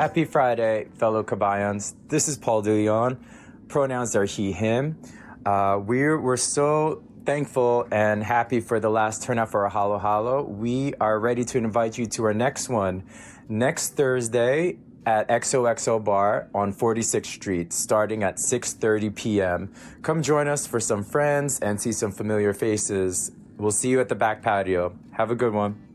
Happy Friday, fellow Kabayans. This is Paul DeLeon. Pronouns are he, him. We're so thankful and happy for the last turnout for our Halo Halo. We are ready to invite you to our next one next Thursday at XOXO Bar on 46th Street, starting at 6:30 p.m. Come join us for some friends and see some familiar faces. We'll see you at the back patio. Have a good one.